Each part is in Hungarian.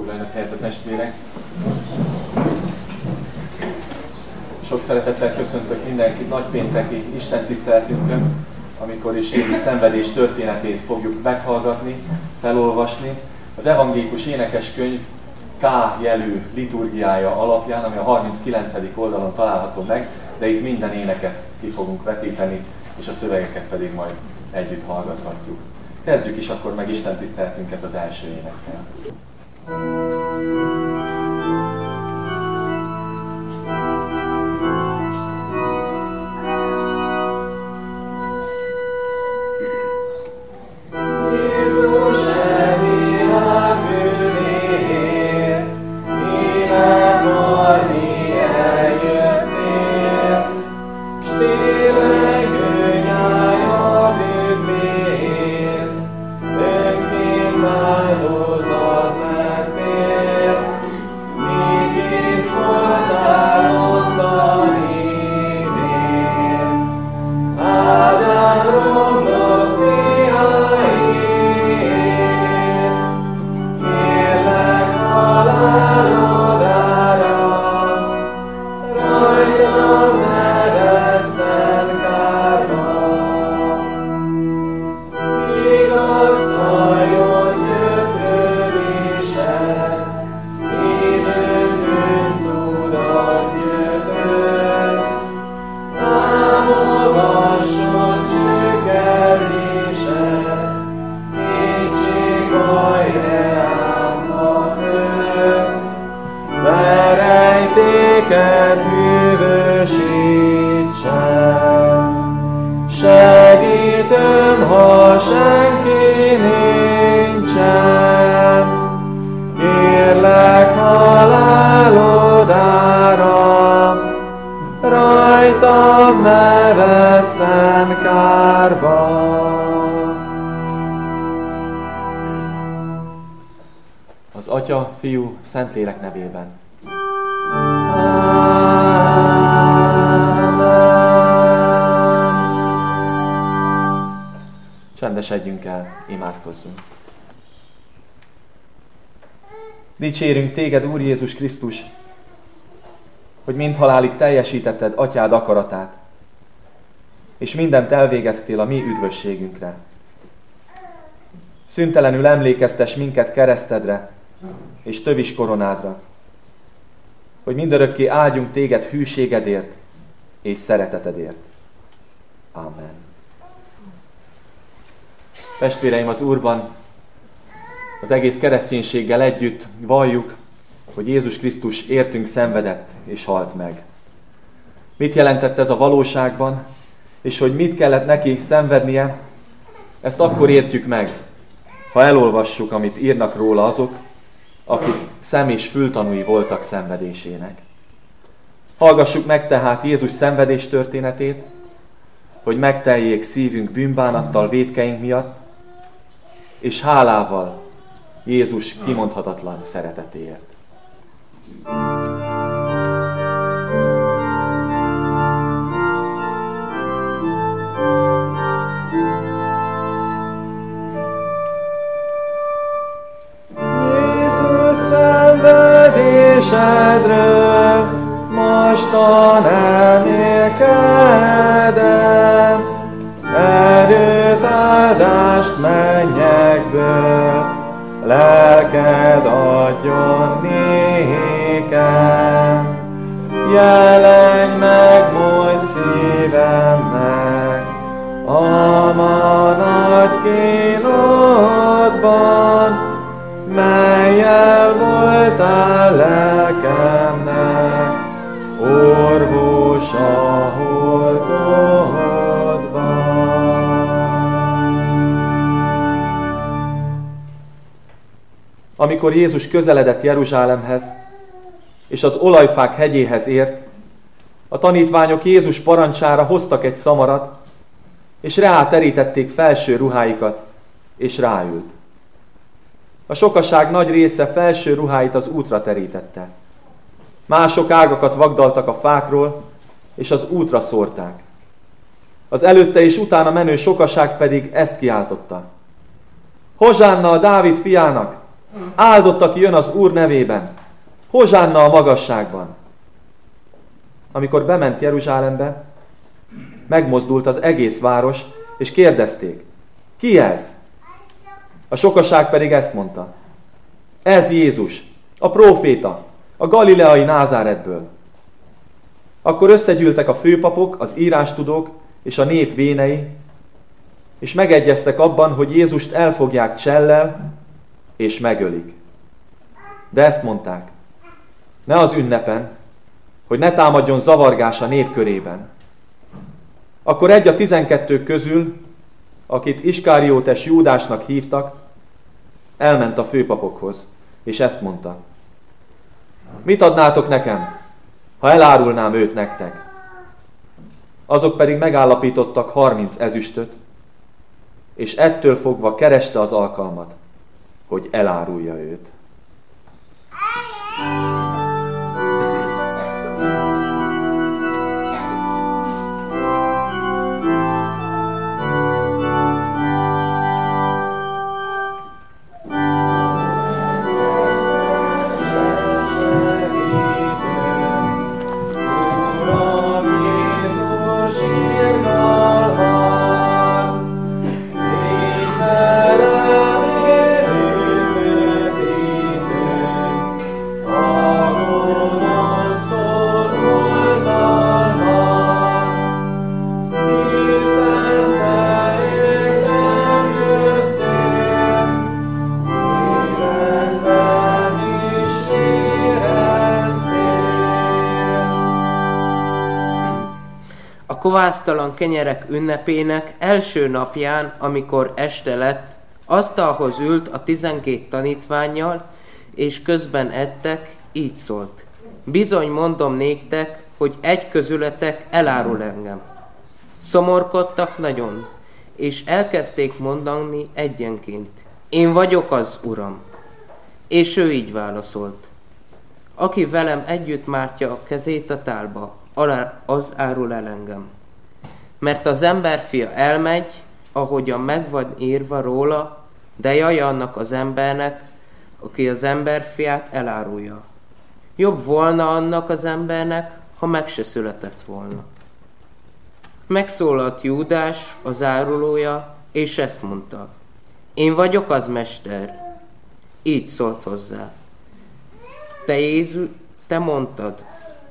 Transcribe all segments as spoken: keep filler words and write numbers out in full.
Foglaljanak helyet a testvérek. Sok szeretettel köszöntök mindenkit nagypénteki Isten tiszteletünkön, amikor is Jézus szenvedés történetét fogjuk meghallgatni, felolvasni. Az evangélikus énekeskönyv K jelű liturgiája alapján, ami a harminckilencedik oldalon található meg, de itt minden éneket ki fogunk vetíteni, és a szövegeket pedig majd együtt hallgathatjuk. Kezdjük is akkor meg Isten tiszteletünket az első énekkel. Az Atya, Fiú, Szentlélek nevében. Amen. Csendesedjünk el, imádkozzunk. Dicsérünk Téged, Úr Jézus Krisztus, hogy mindhalálig teljesítetted Atyád akaratát, és mindent elvégeztél a mi üdvösségünkre. Szüntelenül emlékeztes minket keresztedre és tövis koronádra, hogy mindörökké áldjunk Téged hűségedért és szeretetedért. Amen. Testvéreim, az Úrban az egész kereszténységgel együtt valljuk, hogy Jézus Krisztus értünk szenvedett és halt meg. Mit jelentett ez a valóságban, és hogy mit kellett neki szenvednie, ezt akkor értjük meg, ha elolvassuk, amit írnak róla azok, akik szem- és fültanúi voltak szenvedésének. Hallgassuk meg tehát Jézus szenvedés történetét, hogy megteljék szívünk bűnbánattal vétkeink miatt, és hálával Jézus kimondhatatlan szeretetéért. Szenvedésedről mostan emlékedem, erőt, áldást mennyekből, lelked adjon nékem. Jelenj meg most szívemnek, a ma nagy kínodban, mellyel voltál lelkemnek, orvos a holtodban. Amikor Jézus közeledett Jeruzsálemhez, és az olajfák hegyéhez ért, a tanítványok Jézus parancsára hoztak egy szamarat, és ráterítették felső ruháikat, és ráült. A sokaság nagy része felső ruháit az útra terítette. Mások ágakat vagdaltak a fákról, és az útra szórták. Az előtte és utána menő sokaság pedig ezt kiáltotta: Hozsánna a Dávid fiának! Áldott, aki jön az Úr nevében. Hozsánna a magasságban. Amikor bement Jeruzsálembe, megmozdult az egész város, és kérdezték, ki ez? A sokaság pedig ezt mondta. Ez Jézus, a próféta, a galileai Názáretből. Akkor összegyűltek a főpapok, az írástudók és a nép vénei, és megegyeztek abban, hogy Jézust elfogják csellel, és megölik. De ezt mondták, ne az ünnepen, hogy ne támadjon zavargás a nép körében. Akkor egy a tizenkettők közül, akit Iskáriótes Júdásnak hívtak, elment a főpapokhoz, és ezt mondta. Mit adnátok nekem, ha elárulnám őt nektek? Azok pedig megállapítottak harminc ezüstöt, és ettől fogva kereste az alkalmat, hogy elárulja őt. Kovásztalan kenyerek ünnepének első napján, amikor este lett, asztalhoz ült a tizenkét tanítvánnyal, és közben ettek, így szólt. Bizony mondom néktek, hogy egy közületek elárul engem. Szomorkodtak nagyon, és elkezdték mondani egyenként. Én vagyok az Uram. És ő így válaszolt. Aki velem együtt mártja a kezét a tálba, az árul el engem. Mert az emberfia elmegy, ahogyan meg van írva róla, de jaj annak az embernek, aki az emberfiát elárulja. Jobb volna annak az embernek, ha meg se született volna. Megszólalt Júdás, az árulója, és ezt mondta. Én vagyok az mester. Így szólt hozzá. Te Jézus, te mondtad.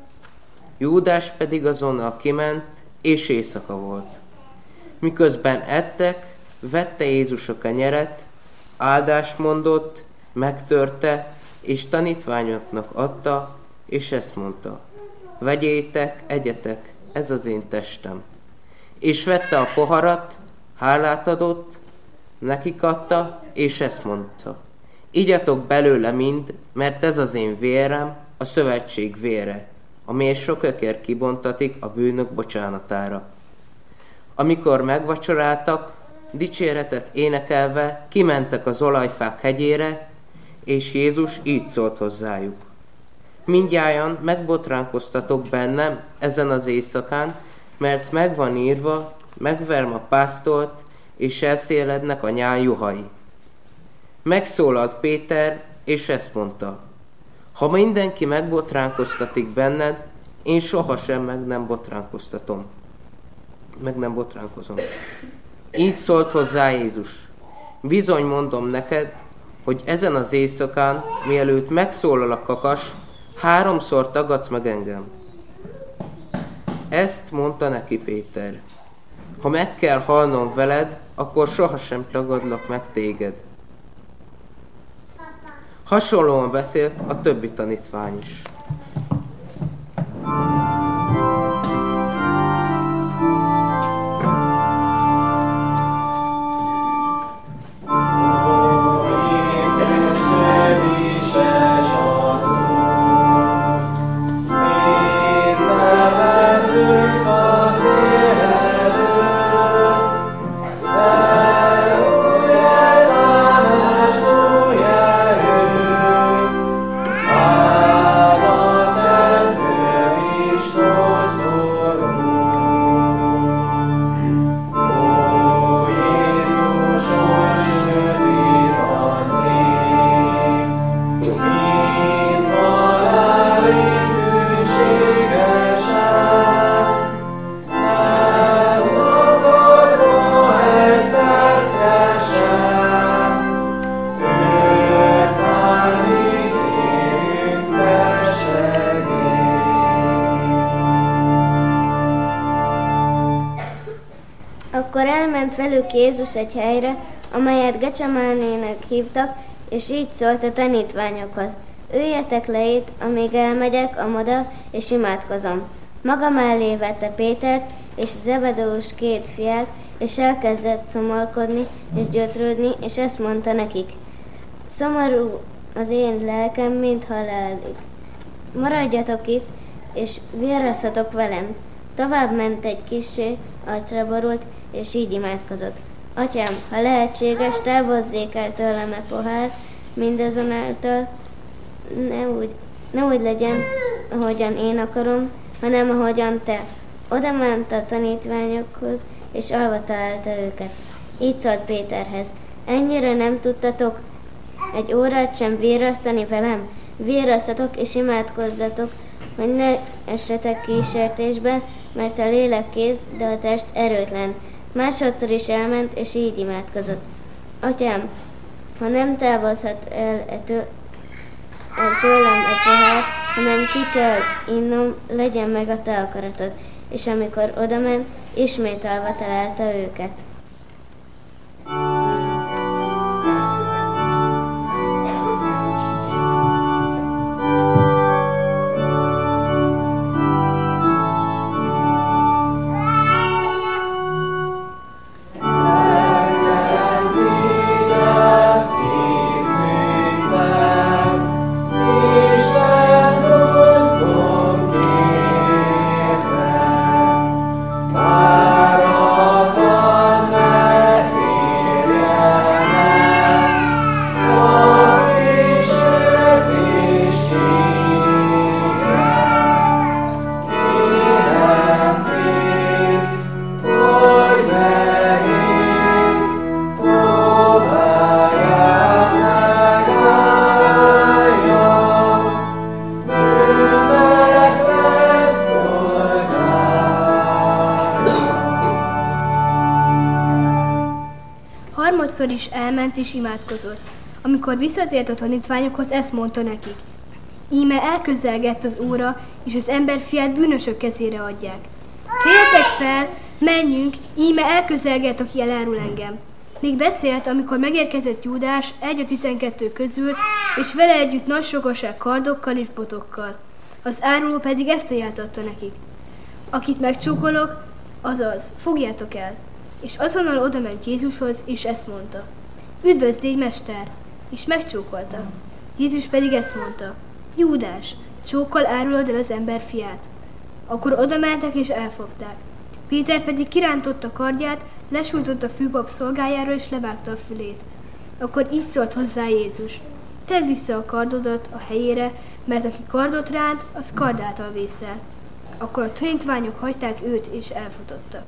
Júdás pedig azonnal kiment, és éjszaka volt. Miközben ettek, vette Jézus a kenyeret, áldást mondott, megtörte, és tanítványoknak adta, és ezt mondta. Vegyétek, egyetek, ez az én testem. És vette a poharat, hálát adott, nekik adta, és ezt mondta. Igyatok belőle mind, mert ez az én vérem, a szövetség vére, amely sokakért kibontatik a bűnök bocsánatára. Amikor megvacsoráltak, dicséretet énekelve kimentek az olajfák hegyére, és Jézus így szólt hozzájuk. Mindnyájan megbotránkoztatok bennem ezen az éjszakán, mert megvan írva, megverm a pásztort, és elszélednek a nyál juhai. Megszólalt Péter, és ezt mondta. Ha mindenki megbotránkoztatik benned, én sohasem meg nem botránkoztatom. Meg nem botránkozom. Így szólt hozzá Jézus. Bizony mondom neked, hogy ezen az éjszakán, mielőtt megszólal a kakas, háromszor tagadsz meg engem. Ezt mondta neki Péter. Ha meg kell halnom veled, akkor sohasem tagadlak meg téged. Hasonlóan beszélt a többi tanítvány is. Áldott Beült Jézus egy helyre, amelyet Gecsemánének hívtak, és így szólt a tanítványokhoz: üljetek le itt, amíg elmegyek amoda, és imádkozom. Maga mellé vette Pétert és Zebedeus két fiát, és elkezdett szomorkodni és gyötrődni, és ezt mondta nekik: szomorú az én lelkem, mint halálig. Maradjatok itt, és virraszhatok velem. Tovább ment egy kissé, arcra borult, és így imádkozott: Atyám, ha lehetséges, távozzék el tőlem a pohár, mindazonáltal ne úgy, ne úgy legyen, ahogyan én akarom, hanem ahogyan te. Oda ment a tanítványokhoz, és alva találta őket. Így szólt Péterhez: ennyire nem tudtatok egy órát sem virrasztani velem? Virrasztatok és imádkozzatok, hogy ne essetek kísértésbe, mert a lélek kész, de a test erőtlen. Másodszor is elment, és így imádkozott: Atyám, ha nem távozhat el, ető, el tőlem a pohár, hanem ki kell innom, legyen meg a te akaratod. És amikor odament, ismét alva találta őket. Harmadszor is elment és imádkozott. Amikor visszatért a tanítványokhoz, ezt mondta nekik: íme elközelgett az óra, és az emberfiát bűnösök kezére adják. Kérjetek fel, menjünk, íme elközelgett, aki elárul engem. Még beszélt, amikor megérkezett Júdás egy a tizenkettő közül, és vele együtt nagy sokaság kardokkal és botokkal. Az áruló pedig ezt ajánlotta nekik: akit megcsókolok, azaz, fogjátok el. És azonnal odament Jézushoz, és ezt mondta: üdvözlégy, mester! És megcsókolta. Jézus pedig ezt mondta: Júdás, csókkal árulod el az ember fiát. Akkor odamentek és elfogták. Péter pedig kirántotta kardját, lesújtott a főpap szolgájára, és levágta a fülét. Akkor így szólt hozzá Jézus: tedd vissza a kardodat a helyére, mert aki kardot ránt, az kard által vészel. Akkor a tanítványok hagyták őt, és elfutottak.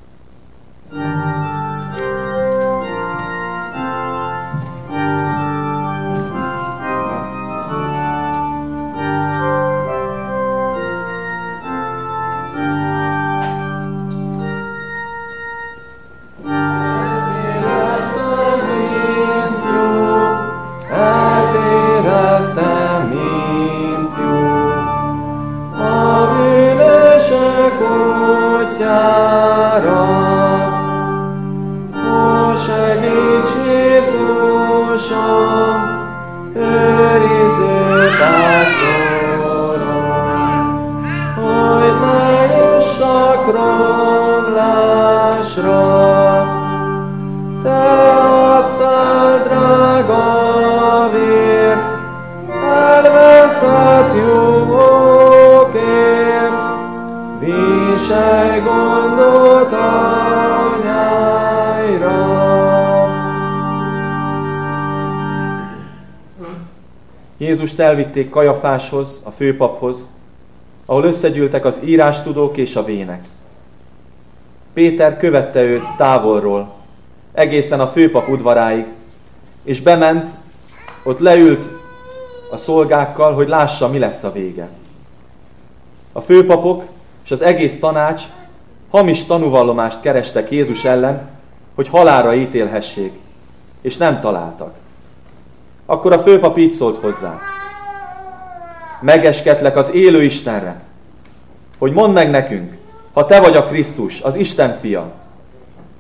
Jézust elvitték Kajafáshoz, a főpaphoz, ahol összegyűltek az írástudók és a vének. Péter követte őt távolról, egészen a főpap udvaráig, és bement, ott leült a szolgákkal, hogy lássa, mi lesz a vége. A főpapok és az egész tanács hamis tanúvallomást kerestek Jézus ellen, hogy halálra ítélhessék, és nem találtak. Akkor a főpap így szólt hozzá: megeskedlek az élő Istenre, hogy mondd meg nekünk, ha te vagy a Krisztus, az Isten fia.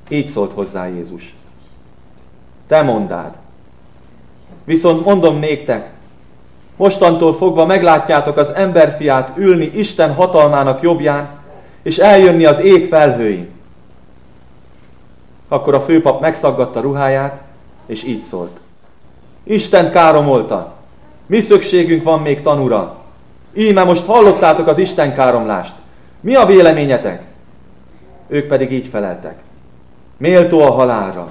Így szólt hozzá Jézus. Te mondád. Viszont mondom néktek, mostantól fogva meglátjátok az emberfiát ülni Isten hatalmának jobbján, és eljönni az ég felhőin. Akkor a főpap megszaggatta ruháját, és így szólt. Istent káromolta, mi szükségünk van még tanúra? Íme most hallottátok az Isten káromlást. Mi a véleményetek? Ők pedig így feleltek. Méltó a halálra.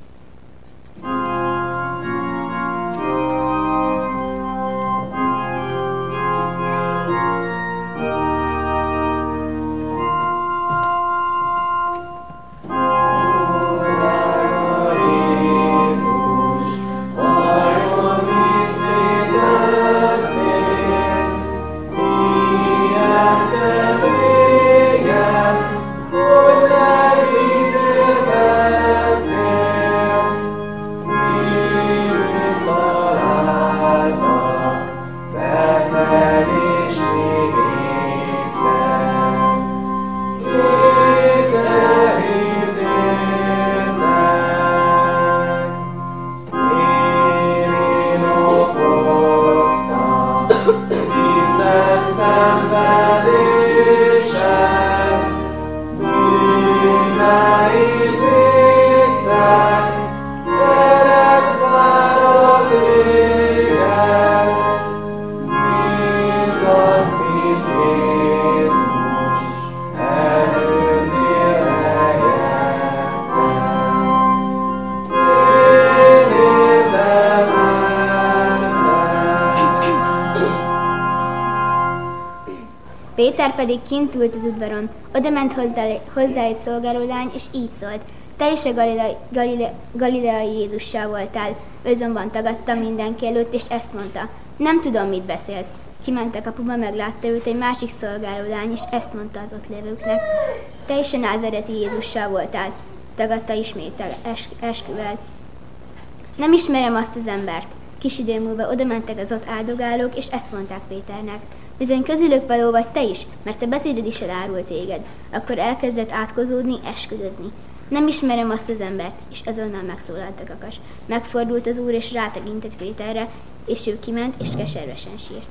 Péter pedig kint ült az udvaron, oda ment hozzá, hozzá egy szolgálólány, és így szólt. Te is a Galilei, Galilei, Galileai Jézussal voltál. Ő azonban tagadta mindenki előtt, és ezt mondta. Nem tudom, mit beszélsz. Kiment a kapuba, meglátta őt egy másik szolgálólány, és ezt mondta az ott lévőknek. Te is a názareti Jézussal voltál. Tagadta ismét es- esküvel. Nem ismerem azt az embert. Kis idő múlva oda mentek az ott áldogálók, és ezt mondták Péternek. Bizony közülük való vagy te is, mert te beszéded is elárul téged. Akkor elkezdett átkozódni, esküdözni. Nem ismerem azt az embert, és azonnal megszólalt a kakas. Megfordult az úr, és rátekintett Péterre, és ő kiment, és keservesen sírt.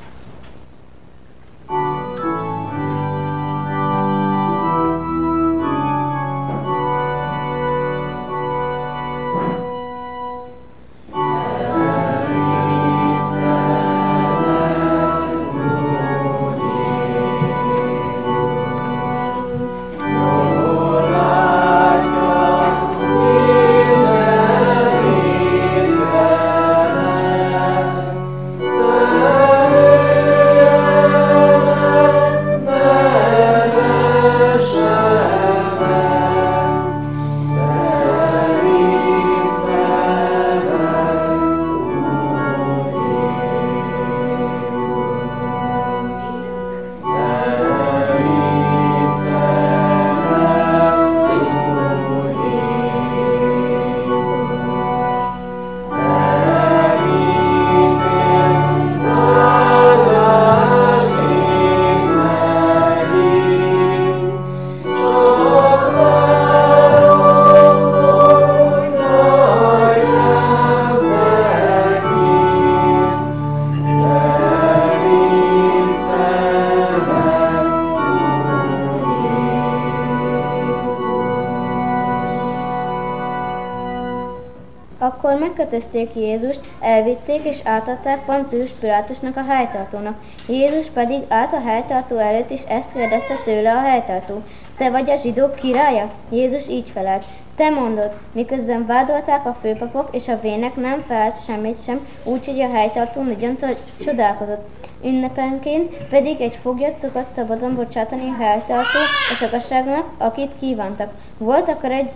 Akkor megkötözték Jézust, elvitték és átadták Poncius Pilátusnak a helytartónak. Jézus pedig állt a helytartó előtt, és ezt kérdezte tőle a helytartó. Te vagy a zsidók királya? Jézus így felelt. Te mondod, miközben vádolták a főpapok, és a vének nem felelt semmit sem, úgyhogy a helytartó nagyon csodálkozott. Ünnepenként pedig egy foglyot szokott szabadon bocsátani a helytartó a sokasságnak, akit kívántak. Volt akkor egy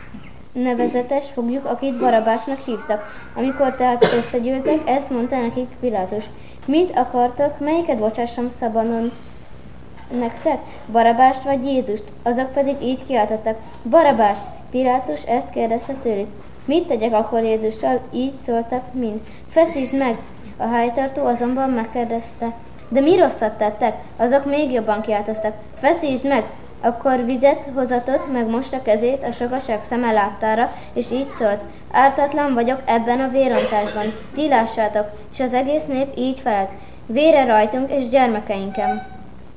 nevezetes foglyuk, akit Barabásnak hívtak. Amikor tehát összegyűltek, ezt mondta nekik Pilátus. Mit akartok, melyiket bocsássam szabadon nektek? Barabást vagy Jézust? Azok pedig így kiáltottak. Barabást! Pilátus ezt kérdezte tőlük. Mit tegyek akkor Jézussal? Így szóltak mind. Feszítsd meg! A helytartó azonban megkérdezte. De mi rosszat tettek? Azok még jobban kiáltoztak. Feszítsd meg! Akkor vizet hozatott, meg most a kezét a sokaság szeme láttára, és így szólt: ártatlan vagyok ebben a vérontásban, ti lássátok, és az egész nép így felelt: vére rajtunk és gyermekeinken.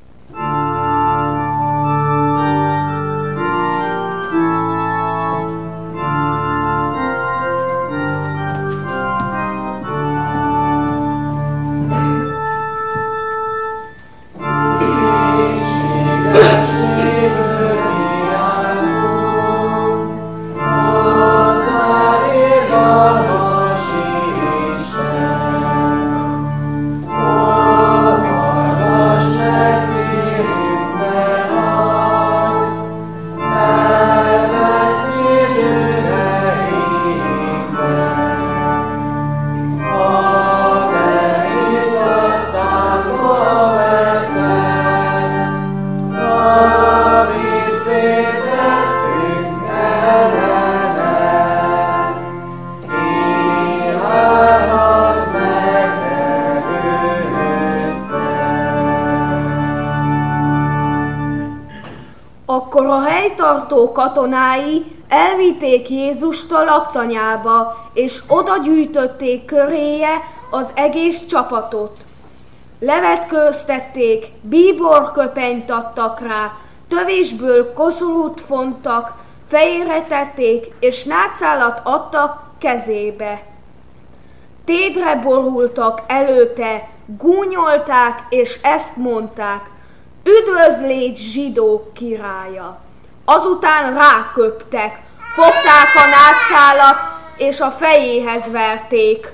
Akkor a helytartó katonái elvitték Jézust a laktanyába, és oda gyűjtötték köréje az egész csapatot. Levetkőztették, bíborköpenyt adtak rá, tövésből koszorút fontak, fejére tették, és nátszálat adtak kezébe. Tédre borultak előtte, gúnyolták, és ezt mondták: üdvözlégy zsidók királya! Azután ráköptek, fogták a nátszálat, és a fejéhez verték.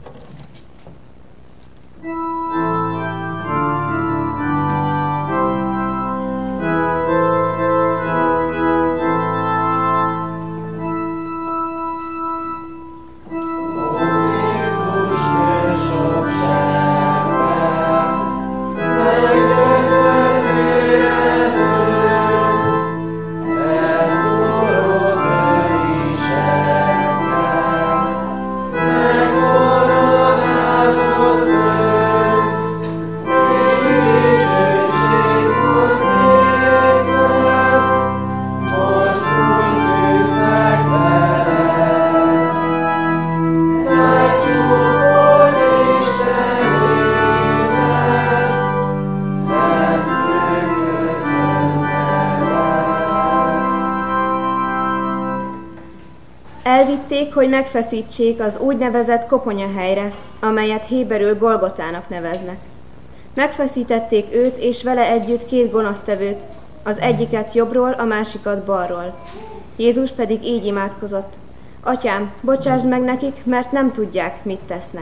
Elvitték, hogy megfeszítsék az úgynevezett koponyahelyre, amelyet héberül Golgotának neveznek. Megfeszítették őt és vele együtt két gonosztevőt, az egyiket jobbról, a másikat balról. Jézus pedig így imádkozott: Atyám, bocsásd meg nekik, mert nem tudják, mit tesznek.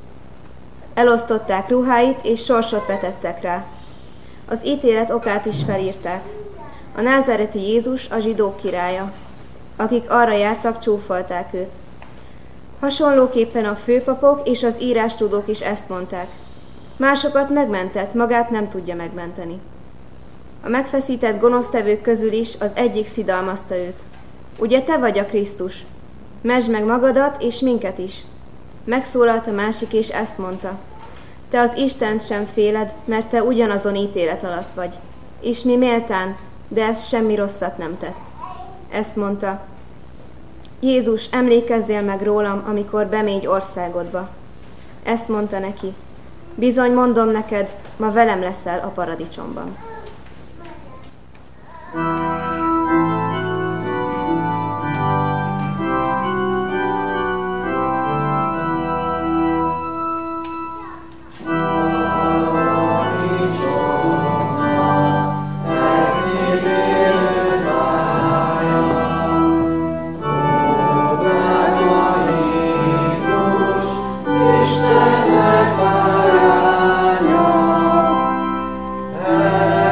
Elosztották ruháit, és sorsot vetettek rá. Az ítélet okát is felírták: a názáreti Jézus a zsidók királya. Akik arra jártak, csúfolták őt. Hasonlóképpen a főpapok és az írástudók is ezt mondták: másokat megmentett, magát nem tudja megmenteni. A megfeszített gonosztevők közül is az egyik szidalmazta őt: ugye te vagy a Krisztus? Mesd meg magadat és minket is. Megszólalt a másik, és ezt mondta: te az Istent sem féled, mert te ugyanazon ítélet alatt vagy. És mi méltán, de ez semmi rosszat nem tett. Ezt mondta: Jézus, emlékezzél meg rólam, amikor bemégy országodba. Ezt mondta neki: bizony mondom neked, ma velem leszel a paradicsomban. Istennek báránya,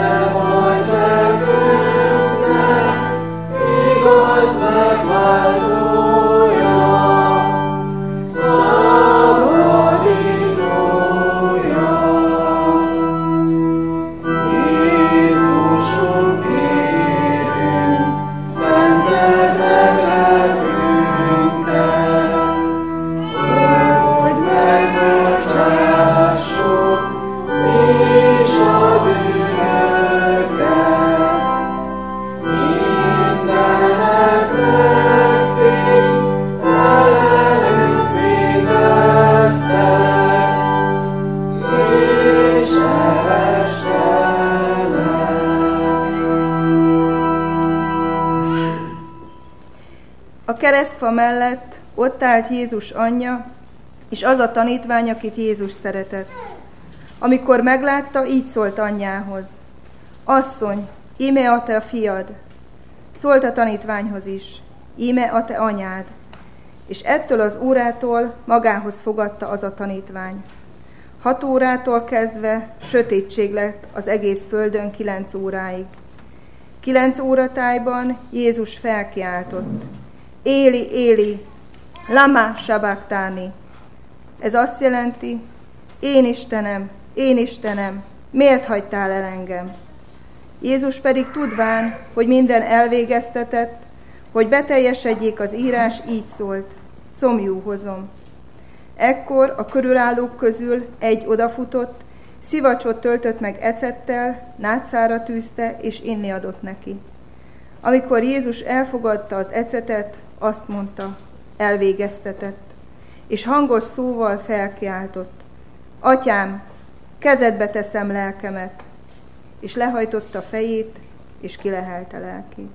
keresztfa mellett ott állt Jézus anyja, és az a tanítvány, akit Jézus szeretett. Amikor meglátta, így szólt anyjához: Asszony, íme a te fiad. Szólt a tanítványhoz is: íme a te anyád. És ettől az órától magához fogadta az a tanítvány. Hat órától kezdve sötétség lett az egész földön kilenc óráig. Kilenc óratájban Jézus felkiáltott: Éli, Éli, lama sabachthani. Ez azt jelenti: Én Istenem, én Istenem, miért hagytál el engem? Jézus pedig tudván, hogy minden elvégeztetett, hogy beteljesedjék az írás, így szólt: szomjú hozom. Ekkor a körülállók közül egy odafutott, szivacsot töltött meg ecettel, nátszára tűzte, és inni adott neki. Amikor Jézus elfogadta az ecetet, azt mondta: elvégeztetett, és hangos szóval felkiáltott: Atyám, kezedbe teszem lelkemet, és lehajtotta fejét, és kilehelte lelkét.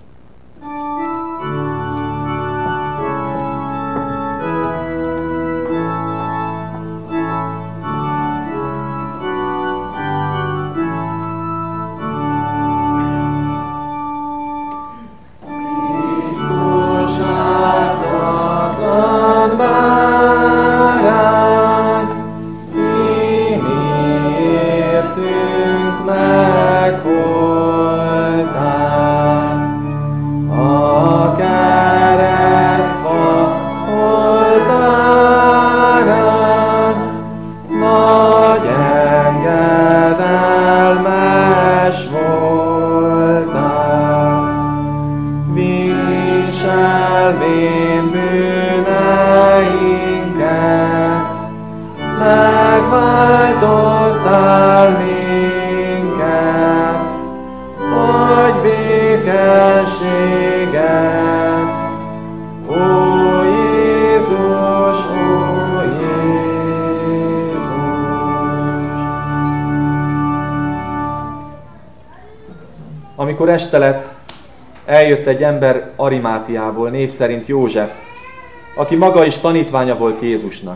Amikor este lett, eljött egy ember Arimátiából, név szerint József, aki maga is tanítványa volt Jézusnak.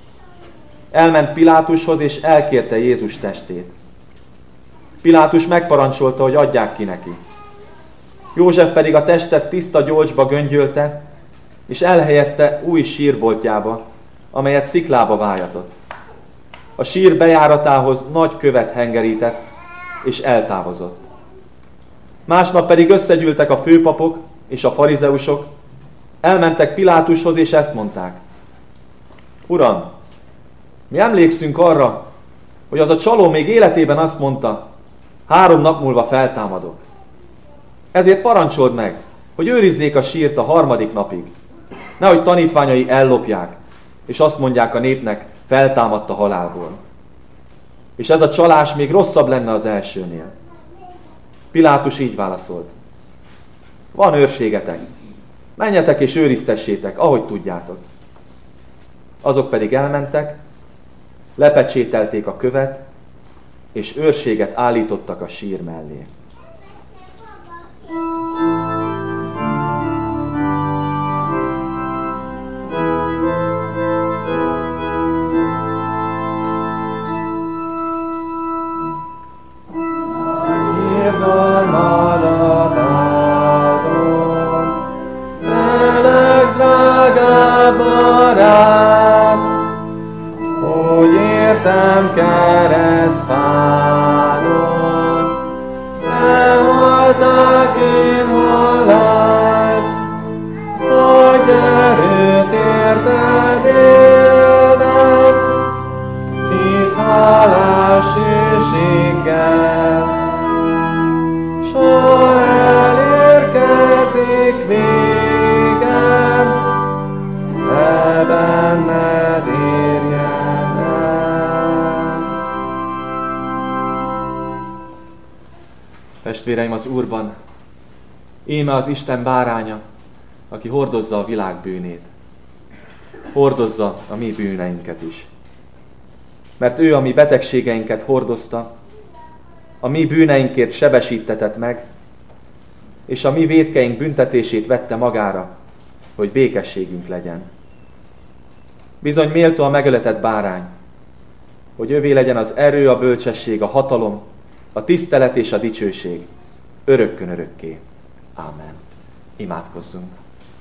Elment Pilátushoz, és elkérte Jézus testét. Pilátus megparancsolta, hogy adják ki neki. József pedig a testet tiszta gyolcsba göngyölte, és elhelyezte új sírboltjába, amelyet sziklába vájatott. A sír bejáratához nagy követ hengerített, és eltávozott. Másnap pedig összegyűltek a főpapok és a farizeusok, elmentek Pilátushoz, és ezt mondták: Uram, mi emlékszünk arra, hogy az a csaló még életében azt mondta: három nap múlva feltámadok. Ezért parancsold meg, hogy őrizzék a sírt a harmadik napig, nehogy tanítványai ellopják, és azt mondják a népnek: feltámadt a halálból. És ez a csalás még rosszabb lenne az elsőnél. Pilátus így válaszolt: van őrségetek, menjetek és őriztessétek, ahogy tudjátok. Azok pedig elmentek, lepecsételték a követ, és őrséget állítottak a sír mellé. Keresztfádon, te haltál én halál, nagy erőt érted élnem, itt hálás őséggel, s ha elérkezik végem, ne benned érjen el. Testvéreim az Úrban, íme az Isten báránya, aki hordozza a világ bűnét. Hordozza a mi bűneinket is. Mert ő a mi betegségeinket hordozta, a mi bűneinkért sebesítetett meg, és a mi vétkeink büntetését vette magára, hogy békességünk legyen. Bizony méltó a megöletett bárány, hogy övé legyen az erő, a bölcsesség, a hatalom, a tisztelet és a dicsőség, örökkön örökké. Ámen. Imádkozzunk.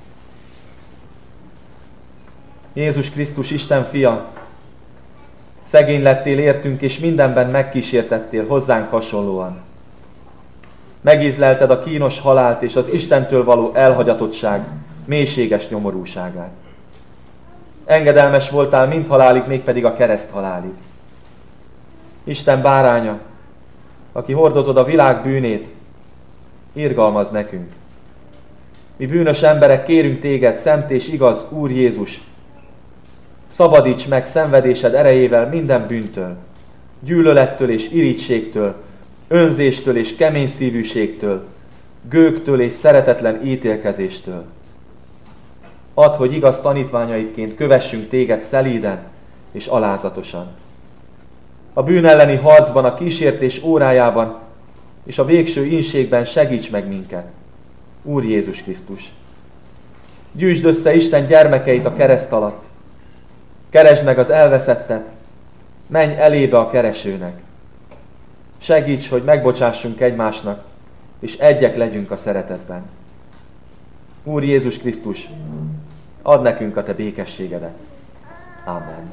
Jézus Krisztus, Isten fia, szegény lettél értünk, és mindenben megkísértettél hozzánk hasonlóan. Megízlelted a kínos halált és az Istentől való elhagyatottság mélységes nyomorúságát. Engedelmes voltál mind halálig, mégpedig a kereszt halálig. Isten báránya, aki hordozod a világ bűnét, irgalmaz nekünk. Mi bűnös emberek kérünk téged, szent és igaz Úr Jézus, szabadíts meg szenvedésed erejével minden bűntől, gyűlölettől és irítségtől, önzéstől és kemény szívűségtől, gőgtől és szeretetlen ítélkezéstől. Add, hogy igaz tanítványaidként kövessünk téged szelíden és alázatosan. A bűn elleni harcban, a kísértés órájában és a végső ínségben segíts meg minket, Úr Jézus Krisztus. Gyűjtsd össze Isten gyermekeit a kereszt alatt, keresd meg az elveszettet, menj elébe a keresőnek. Segíts, hogy megbocsássunk egymásnak, és egyek legyünk a szeretetben. Úr Jézus Krisztus, add nekünk a te békességedet. Ámen.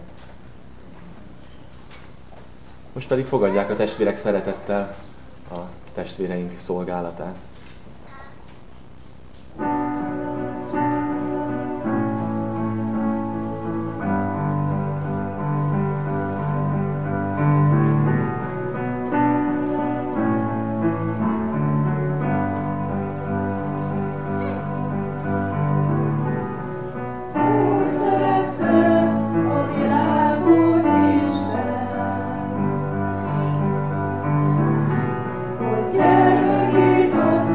Most pedig fogadják a testvérek szeretettel a testvéreink szolgálatát. Gyermekét adta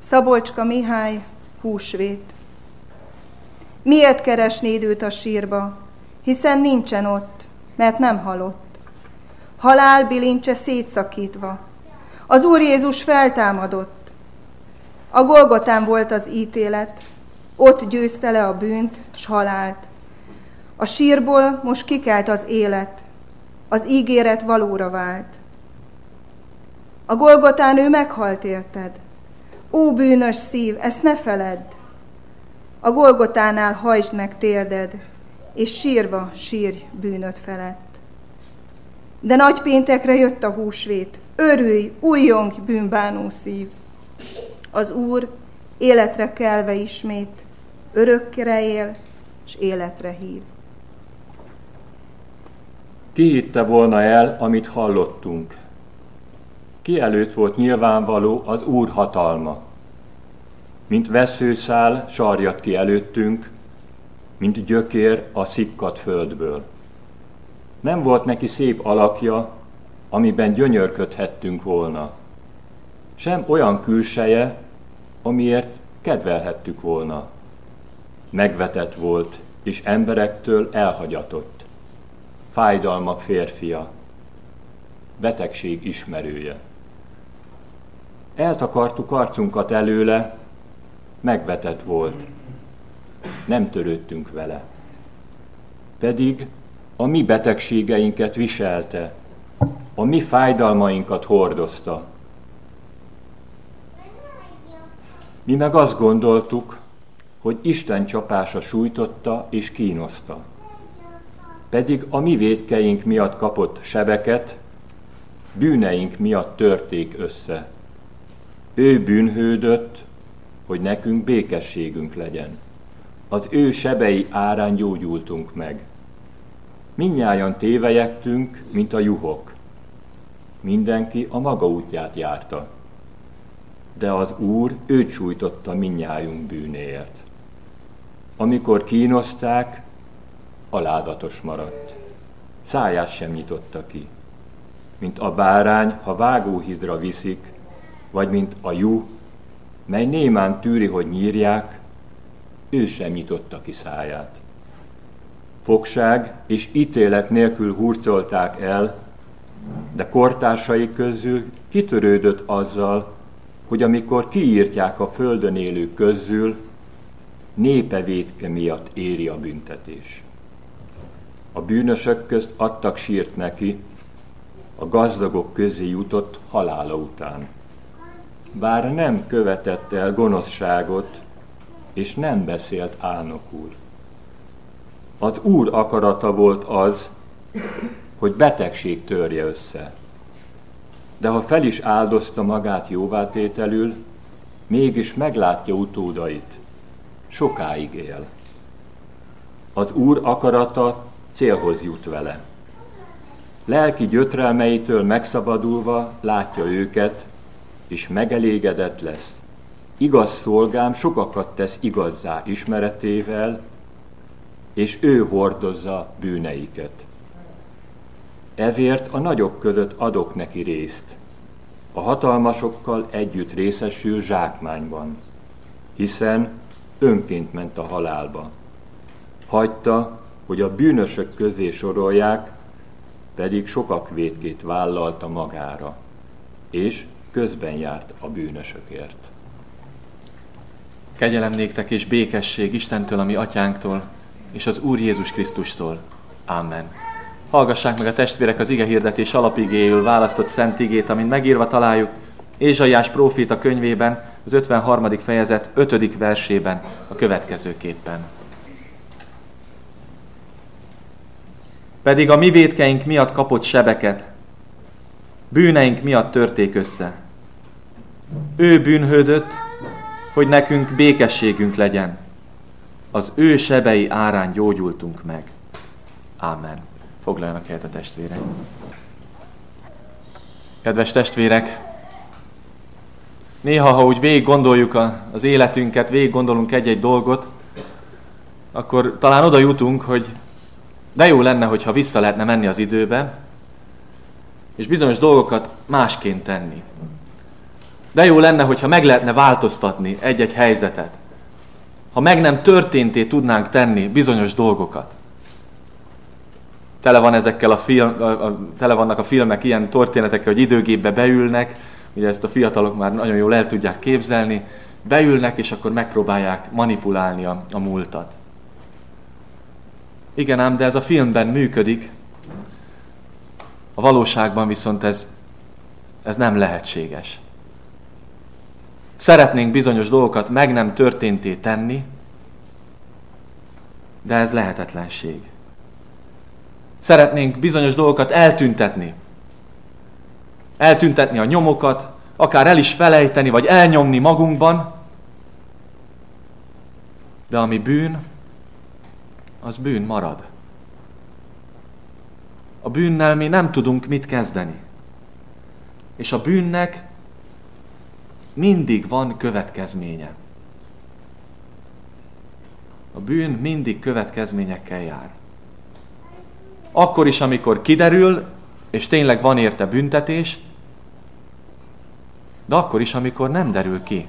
Szabolcska Mihály, húsvét. Miért keresnéd őt a sírba, hiszen nincsen ott, mert nem halott. Halál bilincse szétszakítva. Az Úr Jézus feltámadott. A Golgotán volt az ítélet, ott győzte le a bűnt s halált. A sírból most kikelt az élet, az ígéret valóra vált. A Golgotán ő meghalt érted. Ó, bűnös szív, ezt ne feledd! A Golgotánál hajtsd meg térded, és sírva sírj bűnöd felett. De nagypéntekre jött a húsvét, örülj, újjongj, bűnbánó szív! Az Úr életre kelve ismét, örökkre él, s életre hív. Ki hitte volna el, amit hallottunk? Ki előtt volt nyilvánvaló az Úr hatalma? Mint vesszőszál sarjad ki előttünk, mint gyökér a szikkadt földből. Nem volt neki szép alakja, amiben gyönyörködhettünk volna. Sem olyan külseje, amiért kedvelhettük volna. Megvetett volt, és emberektől elhagyatott. Fájdalmak férfia, betegség ismerője. Eltakartuk arcunkat előle, megvetett volt. Nem törődtünk vele. Pedig a mi betegségeinket viselte, a mi fájdalmainkat hordozta. Mi meg azt gondoltuk, hogy Isten csapása sújtotta és kínoszta. Pedig a mi vétkeink miatt kapott sebeket, bűneink miatt törték össze. Ő bűnhődött, hogy nekünk békességünk legyen. Az ő sebei árán gyógyultunk meg. Mindnyájan tévejektünk, mint a juhok. Mindenki a maga útját járta. De az Úr őt sújtotta mindnyájunk bűnéért. Amikor kínozták, alázatos maradt. Száját sem nyitotta ki. Mint a bárány, ha vágóhidra viszik, vagy mint a juh, mely némán tűri, hogy nyírják, ő sem nyitotta ki száját. Fogság és ítélet nélkül hurcolták el, de kortársai közül kitörődött azzal, hogy amikor kiírtják a földön élők közül, népe vétke miatt éri a büntetés. A bűnösök közt adtak sírt neki, a gazdagok közé jutott halála után. Bár nem követett el gonoszságot, és nem beszélt álnokul. Az Úr akarata volt az, hogy betegség törje össze. De ha fel is áldozta magát jóvátételül, mégis meglátja utódait. Sokáig él. Az Úr akarata célhoz jut vele. Lelki gyötrelmeitől megszabadulva látja őket, és megelégedett lesz. Igaz szolgám sokakat tesz igazzá ismeretével, és ő hordozza bűneiket. Ezért a nagyok között adok neki részt. A hatalmasokkal együtt részesül zsákmányban, hiszen önként ment a halálba. Hagyta, hogy a bűnösök közé sorolják, pedig sokak vétkét vállalta magára, és közben járt a bűnösökért. Kegyelem néktek és békesség Istentől, a mi atyánktól, és az Úr Jézus Krisztustól. Amen. Hallgassák meg a testvérek az igehirdetés alapigéül választott szent igét, amint megírva találjuk Ézsaiás próféta könyvében, az ötvenharmadik fejezet ötödik versében a következőképpen. Pedig a mi vétkeink miatt kapott sebeket, bűneink miatt törték össze. Ő bűnhődött, hogy nekünk békességünk legyen. Az ő sebei árán gyógyultunk meg. Ámen. Foglaljanak helyet a testvérek. Kedves testvérek, néha, ha úgy végig gondoljuk az életünket, végig gondolunk egy-egy dolgot, akkor talán oda jutunk, hogy de jó lenne, hogyha vissza lehetne menni az időbe, és bizonyos dolgokat másként tenni. De jó lenne, hogyha meg lehetne változtatni egy-egy helyzetet. Ha meg nem történté tudnánk tenni bizonyos dolgokat. Tele van ezekkel a film, a, a, tele vannak a filmek ilyen történetekkel, hogy időgépbe beülnek, ugye ezt a fiatalok már nagyon jól el tudják képzelni, beülnek, és akkor megpróbálják manipulálni a, a múltat. Igen ám, de ez a filmben működik, a valóságban viszont ez, ez nem lehetséges. Szeretnénk bizonyos dolgokat meg nem történté tenni, de ez lehetetlenség. Szeretnénk bizonyos dolgokat eltüntetni. Eltüntetni a nyomokat, akár el is felejteni, vagy elnyomni magunkban. De ami bűn, az bűn marad. A bűnnel mi nem tudunk mit kezdeni. És a bűnnek mindig van következménye. A bűn mindig következményekkel jár. Akkor is, amikor kiderül, és tényleg van érte büntetés, de akkor is, amikor nem derül ki.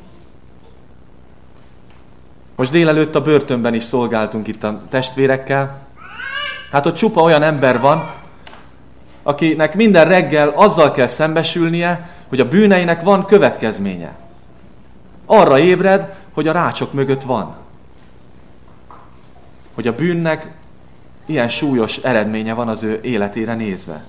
Most délelőtt a börtönben is szolgáltunk itt a testvérekkel. Hát ott csupa olyan ember van, akinek minden reggel azzal kell szembesülnie, hogy a bűneinek van következménye. Arra ébred, hogy a rácsok mögött van. Hogy a bűnnek ilyen súlyos eredménye van az ő életére nézve.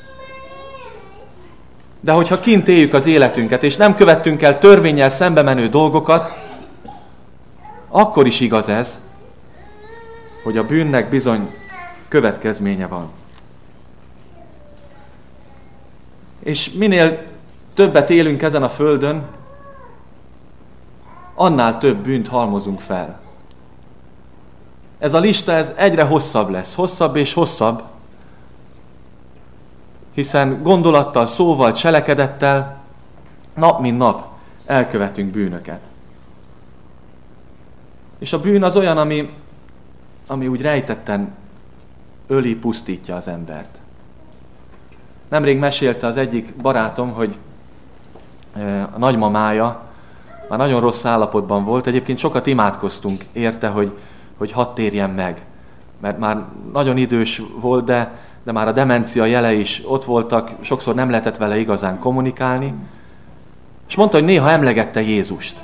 De hogyha kint éljük az életünket, és nem követtünk el törvénnyel szembe menő dolgokat, akkor is igaz ez, hogy a bűnnek bizony következménye van. És minél többet élünk ezen a földön, annál több bűnt halmozunk fel. Ez a lista ez egyre hosszabb lesz, hosszabb és hosszabb, hiszen gondolattal, szóval, cselekedettel nap mint nap elkövetünk bűnöket. És a bűn az olyan, ami, ami úgy rejtetten öli, pusztítja az embert. Nemrég mesélte az egyik barátom, hogy a nagymamája már nagyon rossz állapotban volt. Egyébként sokat imádkoztunk érte, hogy, hogy hadd térjen meg. Mert már nagyon idős volt, de, de már a demencia jele is ott voltak, sokszor nem lehetett vele igazán kommunikálni. És mondta, hogy néha emlegette Jézust.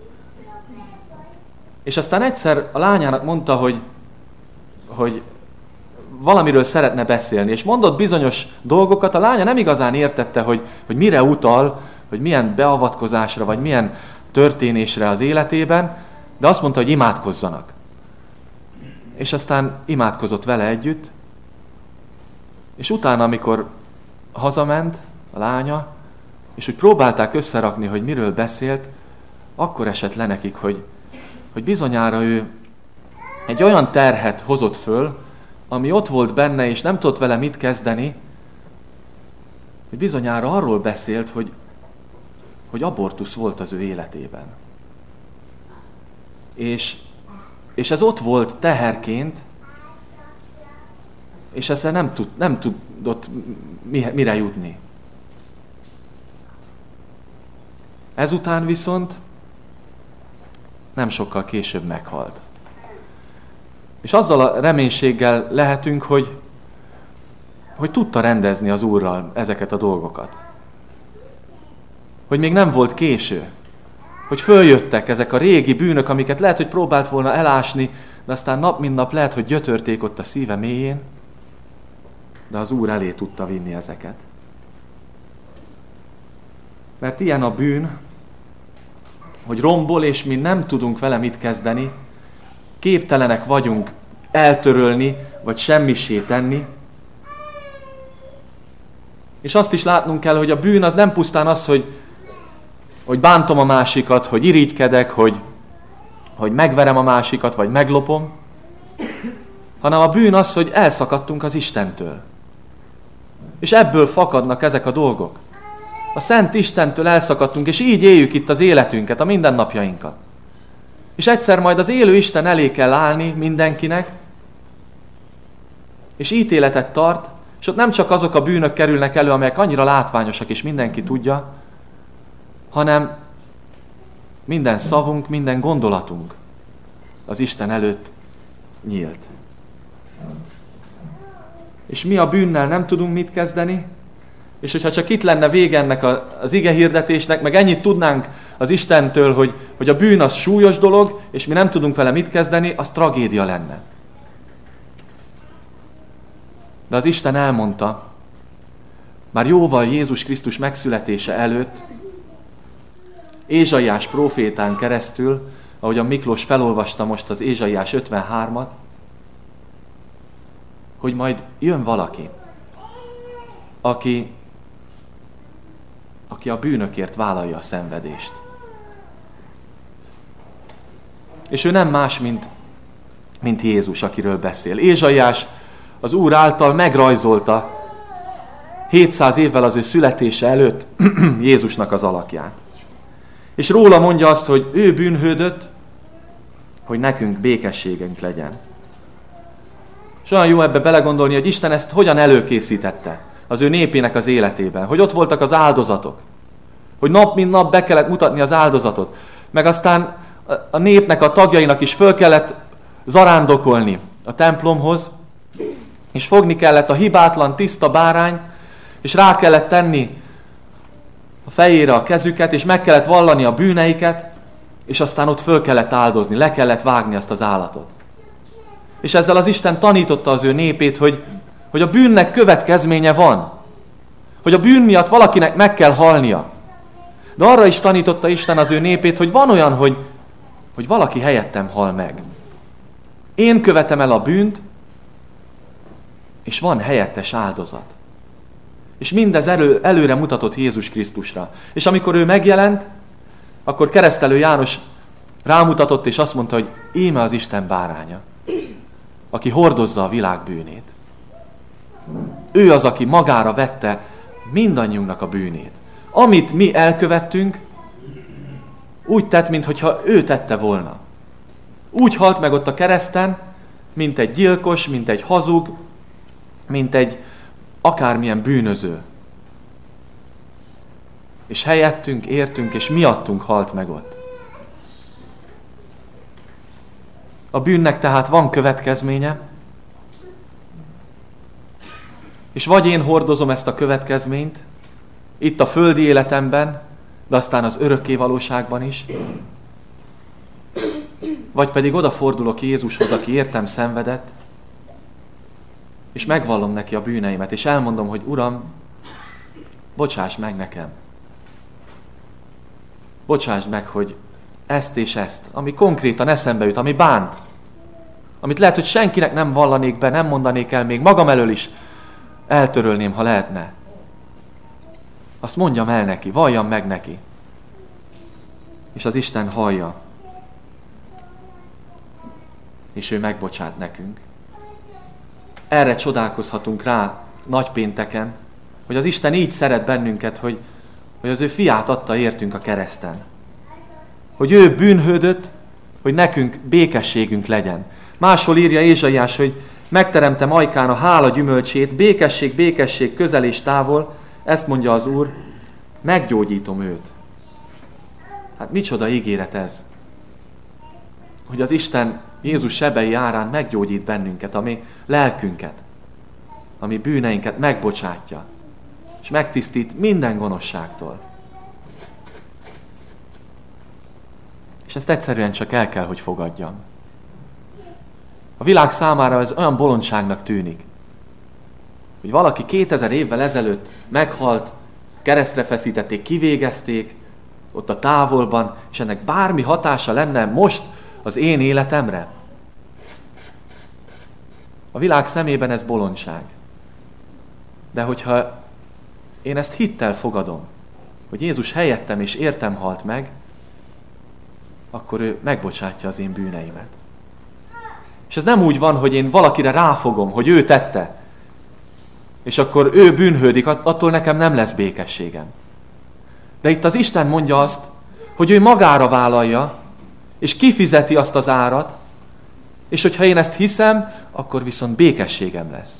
És aztán egyszer a lányának mondta, hogy, hogy valamiről szeretne beszélni, és mondott bizonyos dolgokat, a lánya nem igazán értette, hogy, hogy mire utal, hogy milyen beavatkozásra, vagy milyen történésre az életében, de azt mondta, hogy imádkozzanak. És aztán imádkozott vele együtt, és utána, amikor hazament a lánya, és úgy próbálták összerakni, hogy miről beszélt, akkor esett le nekik, hogy, hogy bizonyára ő egy olyan terhet hozott föl, ami ott volt benne, és nem tudott vele mit kezdeni, hogy bizonyára arról beszélt, hogy, hogy abortusz volt az ő életében. És, és ez ott volt teherként, és ezzel nem, tud, nem tudott mire jutni. Ezután viszont nem sokkal később meghalt. És azzal a reménységgel lehetünk, hogy, hogy tudta rendezni az Úrral ezeket a dolgokat. Hogy még nem volt késő. Hogy följöttek ezek a régi bűnök, amiket lehet, hogy próbált volna elásni, de aztán nap mint nap lehet, hogy gyötörték ott a szíve mélyén, de az Úr elé tudta vinni ezeket. Mert ilyen a bűn, hogy rombol, és mi nem tudunk vele mit kezdeni, képtelenek vagyunk eltörölni, vagy semmisé tenni. És azt is látnunk kell, hogy a bűn az nem pusztán az, hogy, hogy bántom a másikat, hogy irigykedek, hogy, hogy megverem a másikat, vagy meglopom, hanem a bűn az, hogy elszakadtunk az Istentől. És ebből fakadnak ezek a dolgok. A Szent Istentől elszakadtunk, és így éljük itt az életünket, a mindennapjainkat. És egyszer majd az élő Isten elé kell állni mindenkinek, és ítéletet tart, és ott nem csak azok a bűnök kerülnek elő, amelyek annyira látványosak, és mindenki tudja, hanem minden szavunk, minden gondolatunk az Isten előtt nyílt. És mi a bűnnel nem tudunk mit kezdeni, és hogyha csak itt lenne vége ennek az ige hirdetésnek, meg ennyit tudnánk az Istentől, hogy, hogy a bűn az súlyos dolog, és mi nem tudunk vele mit kezdeni, az tragédia lenne. De az Isten elmondta, már jóval Jézus Krisztus megszületése előtt, Ézsaiás prófétán keresztül, ahogy a Miklós felolvasta most az Ézsaiás ötvenhármat, hogy majd jön valaki, aki, aki a bűnökért vállalja a szenvedést. És ő nem más, mint, mint Jézus, akiről beszél. Ézsaiás az Úr által megrajzolta hétszáz évvel az ő születése előtt Jézusnak az alakját. És róla mondja azt, hogy ő bűnhődött, hogy nekünk békességünk legyen. És olyan jó ebbe belegondolni, hogy Isten ezt hogyan előkészítette az ő népének az életében. Hogy ott voltak az áldozatok. Hogy nap mint nap be kellett mutatni az áldozatot. Meg aztán a népnek, a tagjainak is föl kellett zarándokolni a templomhoz, és fogni kellett a hibátlan, tiszta bárány, és rá kellett tenni a fejére a kezüket, és meg kellett vallani a bűneiket, és aztán ott föl kellett áldozni, le kellett vágni azt az állatot. És ezzel az Isten tanította az ő népét, hogy, hogy a bűnnek következménye van. Hogy a bűn miatt valakinek meg kell halnia. De arra is tanította Isten az ő népét, hogy van olyan, hogy, hogy valaki helyettem hal meg. Én követem el a bűnt, és van helyettes áldozat. És mindez elő, előre mutatott Jézus Krisztusra. És amikor ő megjelent, akkor keresztelő János rámutatott, és azt mondta, hogy íme az Isten báránya, aki hordozza a világ bűnét. Ő az, aki magára vette mindannyiunknak a bűnét. Amit mi elkövettünk, úgy tett, mintha ő tette volna. Úgy halt meg ott a kereszten, mint egy gyilkos, mint egy hazug, mint egy akármilyen bűnöző. És helyettünk, értünk, és miattunk halt meg ott. A bűnnek tehát van következménye, és vagy én hordozom ezt a következményt, itt a földi életemben, de aztán az örökké valóságban is, vagy pedig odafordulok Jézushoz, aki értem szenvedett, és megvallom neki a bűneimet, és elmondom, hogy Uram, bocsáss meg nekem. Bocsáss meg, hogy ezt és ezt, ami konkrétan eszembe jut, ami bánt, amit lehet, hogy senkinek nem vallanék be, nem mondanék el, még magam elől is eltörölném, ha lehetne. Azt mondjam el neki, valljam meg neki. És az Isten hallja. És ő megbocsát nekünk. Erre csodálkozhatunk rá nagypénteken, hogy az Isten így szeret bennünket, hogy, hogy az ő fiát adta értünk a kereszten. Hogy ő bűnhődött, hogy nekünk békességünk legyen. Máshol írja Ézsaiás, hogy megteremtem ajkán a hála gyümölcsét, békesség, békesség, közel és távol, ezt mondja az Úr, meggyógyítom őt. Hát micsoda ígéret ez, hogy az Isten Jézus sebei árán meggyógyít bennünket, ami lelkünket, ami bűneinket megbocsátja, és megtisztít minden gonoszságtól. És ezt egyszerűen csak el kell, hogy fogadjam. A világ számára ez olyan bolondságnak tűnik, hogy valaki kétezer évvel ezelőtt meghalt, keresztre feszítették, kivégezték, ott a távolban, és ennek bármi hatása lenne most az én életemre. A világ szemében ez bolondság. De hogyha én ezt hittel fogadom, hogy Jézus helyettem és értem halt meg, akkor ő megbocsátja az én bűneimet. És ez nem úgy van, hogy én valakire ráfogom, hogy ő tette, és akkor ő bűnhődik, attól nekem nem lesz békességem. De itt az Isten mondja azt, hogy ő magára vállalja, és kifizeti azt az árat, és hogyha én ezt hiszem, akkor viszont békességem lesz.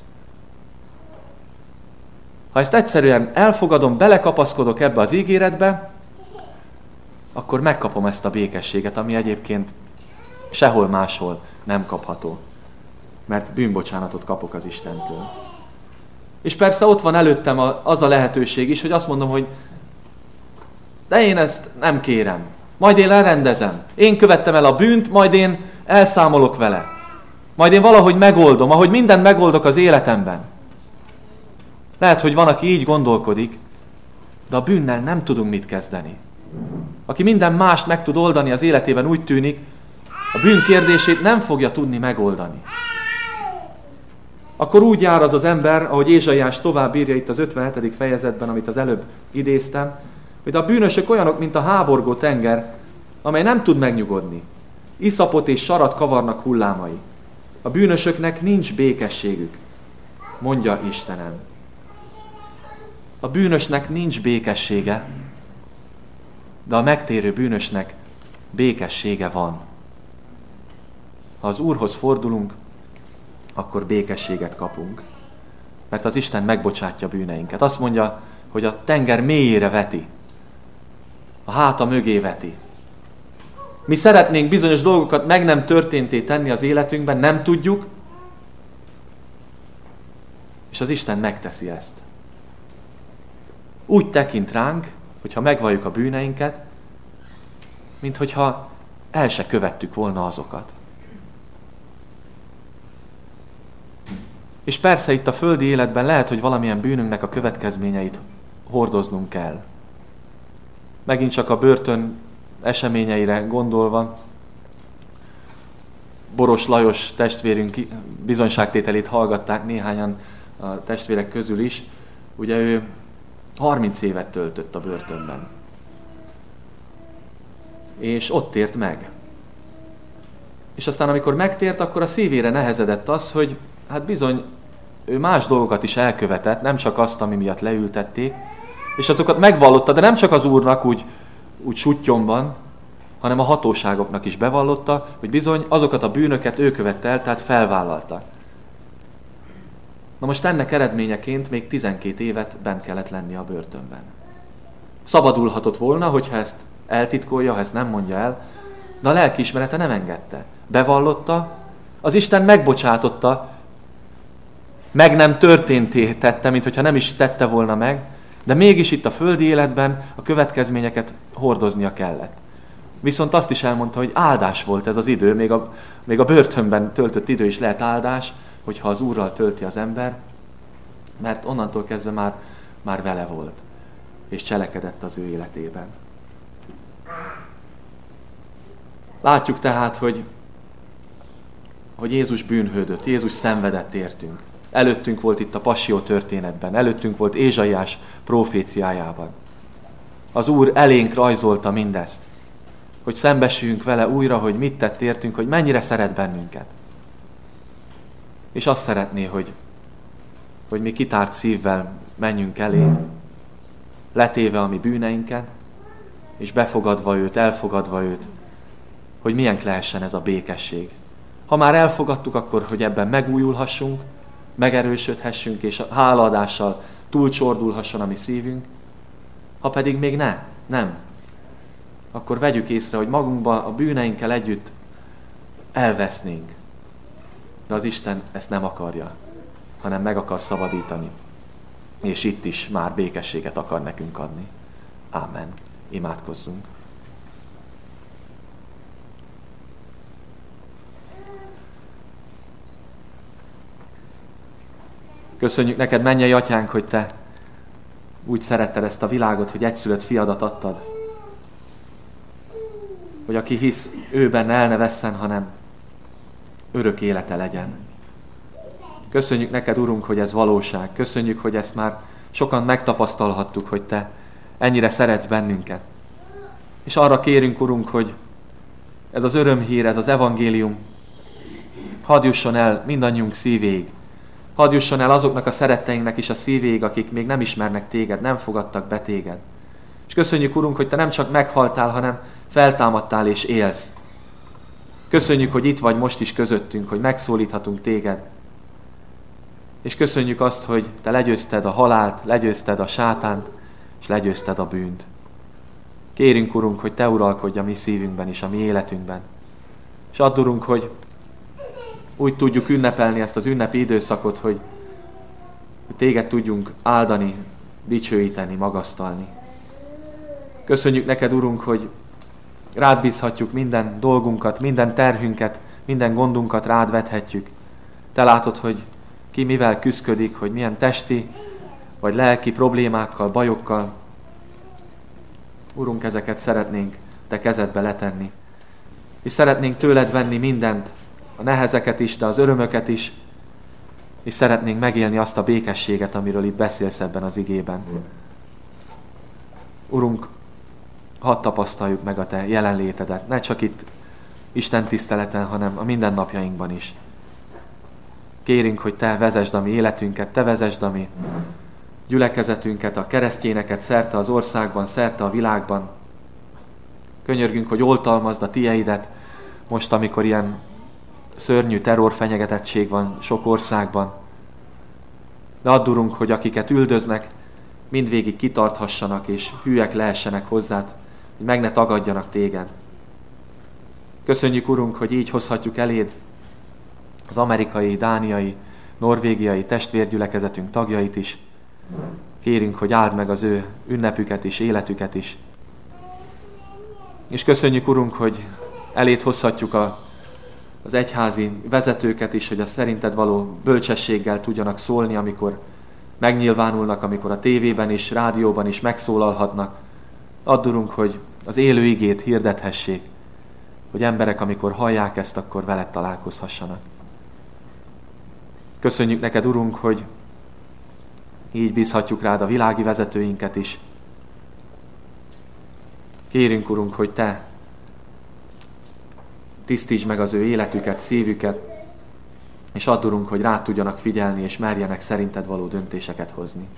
Ha ezt egyszerűen elfogadom, belekapaszkodok ebbe az ígéretbe, akkor megkapom ezt a békességet, ami egyébként sehol máshol nem kapható. Mert bűnbocsánatot kapok az Istentől. És persze ott van előttem az a lehetőség is, hogy azt mondom, hogy de én ezt nem kérem. Majd én elrendezem. Én követtem el a bűnt, majd én elszámolok vele. Majd én valahogy megoldom, ahogy mindent megoldok az életemben. Lehet, hogy van, aki így gondolkodik, de a bűnnel nem tudunk mit kezdeni. Aki minden mást meg tud oldani az életében, úgy tűnik, a bűn kérdését nem fogja tudni megoldani. Akkor úgy jár az az ember, ahogy Ézsaiás tovább írja itt az ötvenhetedik fejezetben, amit az előbb idéztem, hogy a bűnösök olyanok, mint a háborgó tenger, amely nem tud megnyugodni. Iszapot és sarat kavarnak hullámai. A bűnösöknek nincs békességük, mondja Istenem. A bűnösnek nincs békessége, de a megtérő bűnösnek békessége van. Ha az Úrhoz fordulunk, akkor békességet kapunk. Mert az Isten megbocsátja bűneinket. Azt mondja, hogy a tenger mélyére veti. A háta mögé veti. Mi szeretnénk bizonyos dolgokat meg nem történté tenni az életünkben, nem tudjuk, és az Isten megteszi ezt. Úgy tekint ránk, hogyha megvalljuk a bűneinket, mint hogyha el se követtük volna azokat. És persze itt a földi életben lehet, hogy valamilyen bűnünknek a következményeit hordoznunk kell. Megint csak a börtön eseményeire gondolva, Boros Lajos testvérünk bizonyságtételét hallgatták néhányan a testvérek közül is. Ugye ő harminc évet töltött a börtönben. És ott tért meg. És aztán amikor megtért, akkor a szívére nehezedett az, hogy hát bizony ő más dolgokat is elkövetett, nem csak azt, ami miatt leültették, és azokat megvallotta, de nem csak az Úrnak úgy, úgy suttyomban, hanem a hatóságoknak is bevallotta, hogy bizony azokat a bűnöket ő követte el, tehát felvállalta. Na most ennek eredményeként még tizenkét évet bent kellett lenni a börtönben. Szabadulhatott volna, hogyha ezt eltitkolja, ha ezt nem mondja el, de a lelkiismerete nem engedte. Bevallotta, az Isten megbocsátotta, meg nem történté tette, mint hogyha nem is tette volna meg, de mégis itt a földi életben a következményeket hordoznia kellett. Viszont azt is elmondta, hogy áldás volt ez az idő, még a, még a börtönben töltött idő is lehet áldás, hogyha az Úrral tölti az ember, mert onnantól kezdve már, már vele volt, és cselekedett az ő életében. Látjuk tehát, hogy, hogy Jézus bűnhődött, Jézus szenvedett értünk. Előttünk volt itt a Passió történetben, előttünk volt Ézsaiás proféciájában. Az Úr elénk rajzolta mindezt, hogy szembesüljünk vele újra, hogy mit tett értünk, hogy mennyire szeret bennünket. És azt szeretné, hogy, hogy mi kitárt szívvel menjünk elé, letéve a mi bűneinket, és befogadva őt, elfogadva őt, hogy milyen lehessen ez a békesség. Ha már elfogadtuk, akkor hogy ebben megújulhassunk, megerősödhessünk, és a hálaadással túlcsordulhasson a mi szívünk. Ha pedig még ne, nem, akkor vegyük észre, hogy magunkban a bűneinkkel együtt elvesznénk. De az Isten ezt nem akarja, hanem meg akar szabadítani. És itt is már békességet akar nekünk adni. Ámen. Imádkozzunk. Köszönjük neked, mennyei atyánk, hogy te úgy szeretted ezt a világot, hogy egyszülött fiadat adtad. Hogy aki hisz, ő benne el ne vesszen, hanem örök élete legyen. Köszönjük neked, Urunk, hogy ez valóság. Köszönjük, hogy ezt már sokan megtapasztalhattuk, hogy te ennyire szeretsz bennünket. És arra kérünk, Urunk, hogy ez az örömhír, ez az evangélium hadd jusson el mindannyiunk szívéig. Hadd jusson el azoknak a szeretteinknek is a szívéig, akik még nem ismernek téged, nem fogadtak be téged. És köszönjük, Urunk, hogy te nem csak meghaltál, hanem feltámadtál és élsz. Köszönjük, hogy itt vagy most is közöttünk, hogy megszólíthatunk téged. És köszönjük azt, hogy te legyőzted a halált, legyőzted a sátánt, és legyőzted a bűnt. Kérünk, Urunk, hogy Te uralkodj a mi szívünkben is, a mi életünkben. És add, Urunk, hogy úgy tudjuk ünnepelni ezt az ünnepi időszakot, hogy, hogy Téged tudjunk áldani, dicsőíteni, magasztalni. Köszönjük neked, Urunk, hogy rád bízhatjuk minden dolgunkat, minden terhünket, minden gondunkat rád vethetjük. Te látod, hogy ki mivel küszködik, hogy milyen testi vagy lelki problémákkal, bajokkal. Urunk, ezeket szeretnénk Te kezedbe letenni. És szeretnénk tőled venni mindent, a nehezeket is, de az örömöket is, és szeretnénk megélni azt a békességet, amiről itt beszélsz ebben az igében. Urunk, hadd tapasztaljuk meg a Te jelenlétedet, ne csak itt Isten tiszteleten, hanem a mindennapjainkban is. Kérünk, hogy Te vezesd a mi életünket, Te vezesd a mi gyülekezetünket, a keresztényeket szerte az országban, szerte a világban. Könyörgünk, hogy oltalmazd a Tieidet, most, amikor ilyen szörnyű terrorfenyegetettség van sok országban. De add, Urunk, hogy akiket üldöznek, mindvégig kitarthassanak és hűek lehessenek hozzád, hogy meg ne tagadjanak Téged. Köszönjük, Urunk, hogy így hozhatjuk eléd az amerikai, dániai, norvégiai testvérgyülekezetünk tagjait is. Kérünk, hogy áld meg az ő ünnepüket is, életüket is. És köszönjük, Urunk, hogy eléd hozhatjuk a, az egyházi vezetőket is, hogy a szerinted való bölcsességgel tudjanak szólni, amikor megnyilvánulnak, amikor a tévében is, rádióban is megszólalhatnak. Add, Urunk, hogy az élő igét hirdethessék, hogy emberek, amikor hallják ezt, akkor veled találkozhassanak. Köszönjük neked, Urunk, hogy így bízhatjuk rád a világi vezetőinket is. Kérünk, Urunk, hogy Te tisztítsd meg az ő életüket, szívüket, és add, Urunk, hogy rád tudjanak figyelni, és merjenek szerinted való döntéseket hozni.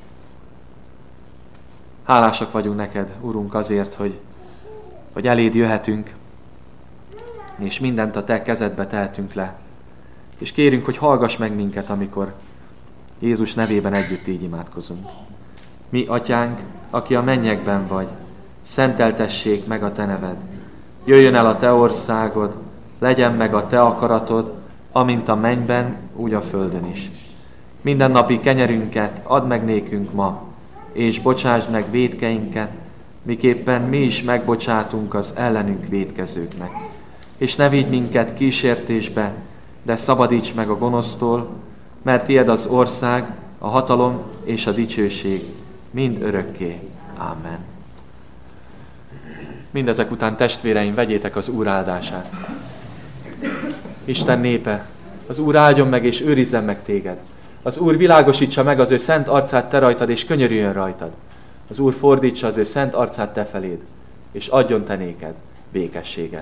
Hálásak vagyunk neked, Urunk, azért, hogy, hogy eléd jöhetünk, és mindent a Te kezedbe tehetünk le. És kérünk, hogy hallgass meg minket, amikor Jézus nevében együtt így imádkozunk. Mi, Atyánk, aki a mennyekben vagy, szenteltessék meg a Te neved. Jöjjön el a Te országod, legyen meg a Te akaratod, amint a mennyben, úgy a földön is. Mindennapi kenyerünket add meg nékünk ma, és bocsásd meg vétkeinket, miképpen mi is megbocsátunk az ellenünk vétkezőknek. És ne vigy minket kísértésbe, de szabadíts meg a gonosztól, mert tied az ország, a hatalom és a dicsőség mind örökké. Amen. Mindezek után, testvéreim, vegyétek az Úr áldását. Isten népe, az Úr áldjon meg és őrizzen meg téged. Az Úr világosítsa meg az ő szent arcát te rajtad, és könyörüljön rajtad. Az Úr fordítsa az ő szent arcát te feléd, és adjon te néked békességet.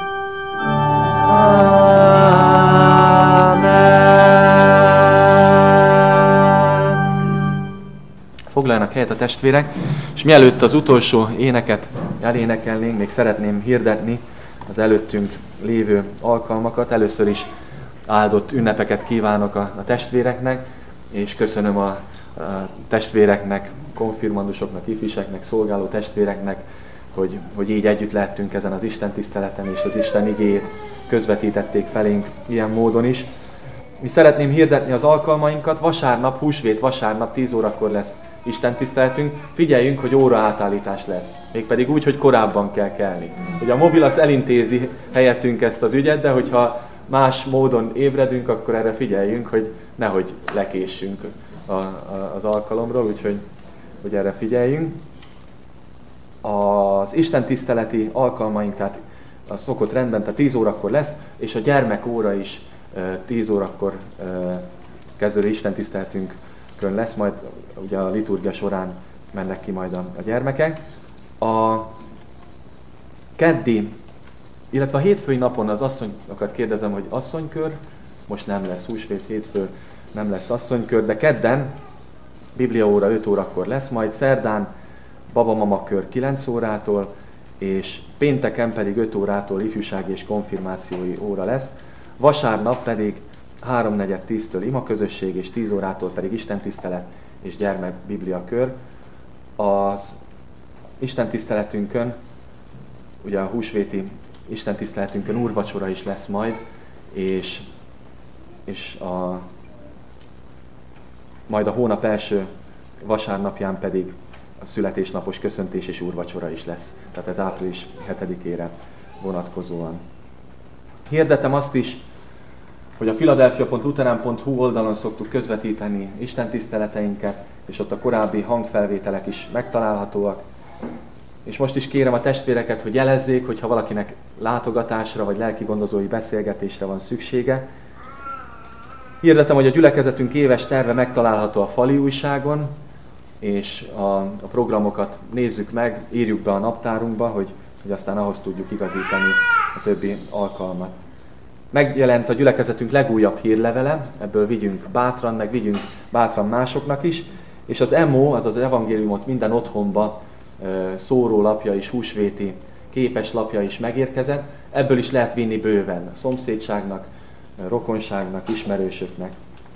Foglaljanak helyet a testvérek, és mielőtt az utolsó éneket elénekelnénk, még szeretném hirdetni az előttünk lévő alkalmakat. Először is áldott ünnepeket kívánok a, a testvéreknek, és köszönöm a, a testvéreknek, konfirmandusoknak, ifiseknek, szolgáló testvéreknek, hogy, hogy így együtt lehettünk ezen az Isten tiszteleten, és az Isten igéjét közvetítették felénk ilyen módon is. Mi szeretném hirdetni az alkalmainkat. Vasárnap, húsvét vasárnap tíz órakor lesz Isten tiszteletünk. Figyeljünk, hogy óra átállítás lesz. Mégpedig úgy, hogy korábban kell kelni. Hogy a mobil az elintézi helyettünk ezt az ügyet, de hogyha más módon ébredünk, akkor erre figyeljünk, hogy nehogy lekéssünk a, a, az alkalomról, úgyhogy hogy erre figyeljünk. Az Isten tiszteleti alkalmaink, tehát a szokott rendben, tehát tíz órakor lesz, és a gyermek óra is tíz órakor kezdődő Isten tiszteletünkön lesz, majd ugye a liturgia során mennek ki majd a, a gyermekek. A keddi, illetve a hétfői napon az asszonyokat kérdezem, hogy asszonykör, most nem lesz húsvét, hétfő, nem lesz asszonykör, de kedden bibliaóra öt órakor lesz, majd szerdán babamama kör kilenc órától, és pénteken pedig öt órától ifjúsági és konfirmációi óra lesz. Vasárnap pedig háromnegyed tíztől imaközösség, és tíz órától pedig istentisztelet és gyermek bibliakör. Az istentiszteletünkön ugye a húsvéti istentiszteletünkön úrvacsora is lesz majd, és, és a, majd a hónap első vasárnapján pedig a születésnapos köszöntés és úrvacsora is lesz. Tehát ez április hetedikére vonatkozóan. Hirdetem azt is, hogy a philadelphia pont lutheran pont hu oldalon szoktuk közvetíteni istentiszteleteinket, és ott a korábbi hangfelvételek is megtalálhatóak. És most is kérem a testvéreket, hogy jelezzék, hogyha valakinek látogatásra vagy lelkigondozói beszélgetésre van szüksége. Hirdetem, hogy a gyülekezetünk éves terve megtalálható a fali újságon, és a, a programokat nézzük meg, írjuk be a naptárunkba, hogy, hogy aztán ahhoz tudjuk igazítani a többi alkalmat. Megjelent a gyülekezetünk legújabb hírlevele, ebből vigyünk bátran, meg vigyünk bátran másoknak is, és az em o, azaz az evangéliumot minden otthonba szórólapja és húsvéti képeslapja is megérkezett, ebből is lehet vinni bőven a szomszédságnak, a rokonságnak, ismerősöknek.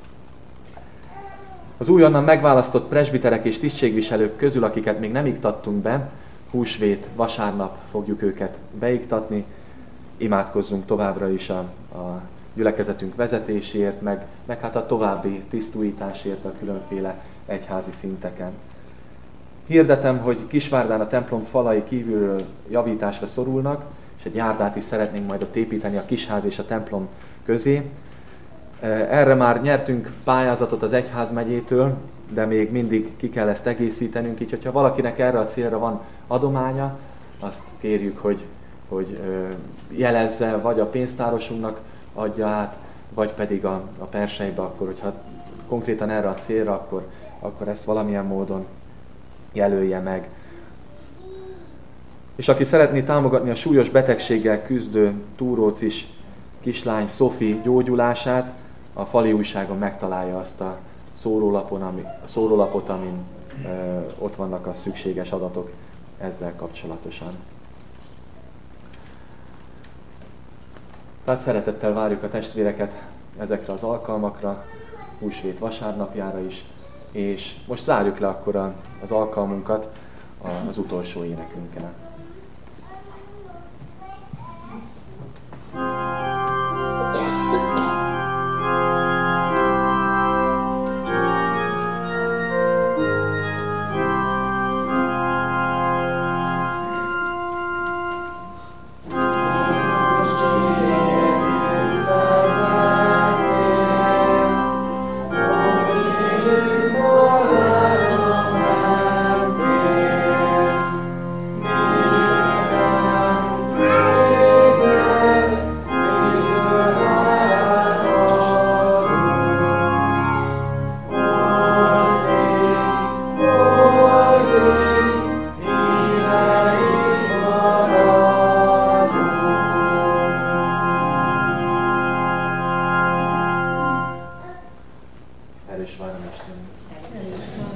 Az újonnan megválasztott presbiterek és tisztségviselők közül, akiket még nem iktattunk be, húsvét vasárnap fogjuk őket beiktatni, imádkozzunk továbbra is a, a gyülekezetünk vezetésért, meg, meg hát a további tisztújításért a különféle egyházi szinteken. Hirdetem, hogy Kisvárdán a templom falai kívülről javításra szorulnak, és egy járdát is szeretnénk majd ott építeni a kisház és a templom közé. Erre már nyertünk pályázatot az egyházmegyétől, de még mindig ki kell ezt egészítenünk, így hogyha valakinek erre a célra van adománya, azt kérjük, hogy, hogy jelezze, vagy a pénztárosunknak adja át, vagy pedig a, a perseibe, akkor hogyha konkrétan erre a célra, akkor, akkor ezt valamilyen módon jelölje meg. És aki szeretné támogatni a súlyos betegséggel küzdő túrócis kislány Szofi gyógyulását, a fali újságon megtalálja azt a szórólapon, ami, a szórólapot, amin ö, ott vannak a szükséges adatok ezzel kapcsolatosan. Tehát szeretettel várjuk a testvéreket ezekre az alkalmakra, húsvét vasárnapjára is, és most zárjuk le akkor a, az alkalmunkat az utolsó énekünkkel. Erős váromástunk.